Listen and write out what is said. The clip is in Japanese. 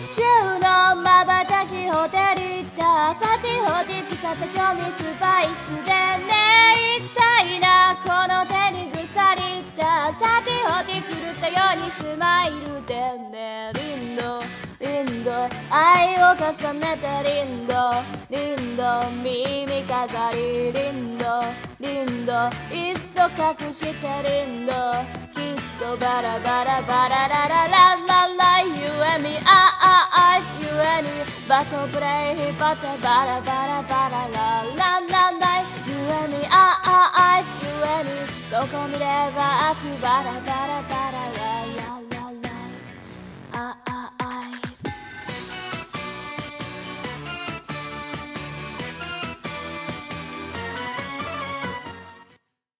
中の瞬きホテル行ったサティホティ草たちょみスパイスでね痛いなこの手に腐りったサティホティ狂ったようにスマイルでねリンドリンド愛を重ねてリンドリンド耳飾りリンドリンドいっそ隠してリンドきっとバラバラバララララララ You and me eyes You and me バトプレイ引っ張ってバラバラバラララララ You and me eyes You and me そこ見れば悪バラバラバラララララ